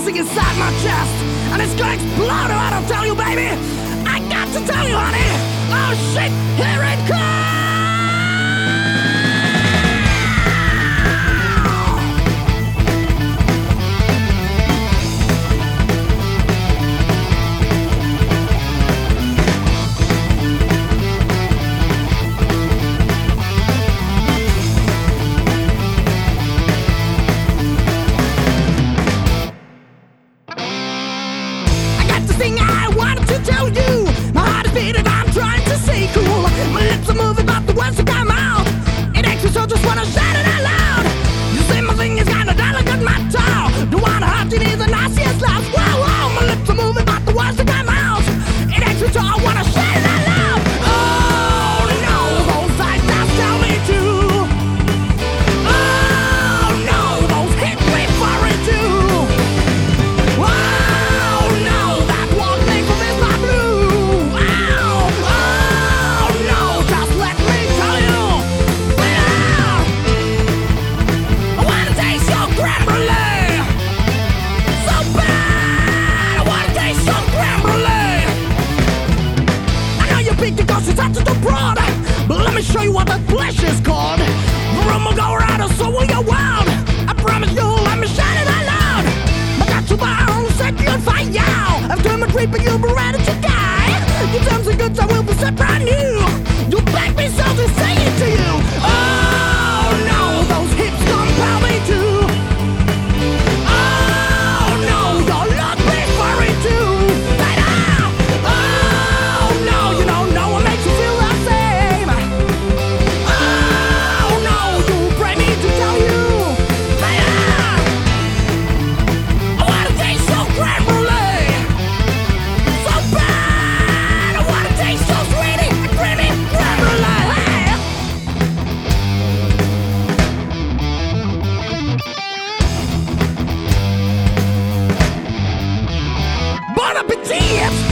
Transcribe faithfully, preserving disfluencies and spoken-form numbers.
rising inside my chest, and it's gonna explode if I don't tell you, baby. I got to tell you, honey. Oh shit, here it comes. Thing I wanted to tell you. My heart is beating, I'm trying to stay cool. My lips are moving, but the words to come out. It makes me so just wanna shout it out loud. You say my thing is kinda delicate matter. Don't wanna hurt you, need the nastiest laugh. Wow, wow, my lips are moving, but the words to come out. It makes me so I wanna shout it out loud. Oh no, those eyes just tell me to. Oh no, those hips referring to. Wow. But let me show you what that flesh is called. The room will go around and so will your world. I promise you'll let me shout it out loud. I got you bound, set you on fire. After my creep and you'll be ready to die. Your terms and goods I will be set brand new. You'll beg me so to say it to you. Oh no, those hips compel me to. Oh no, your look referring to. Right now. Oh no, you don't know what makes you feel the same. Oh no, you pray me to tell you. Right now. I wanna taste so creme brulee. So bad. I wanna taste so sweetie and creamy creme brulee. Bon appetit!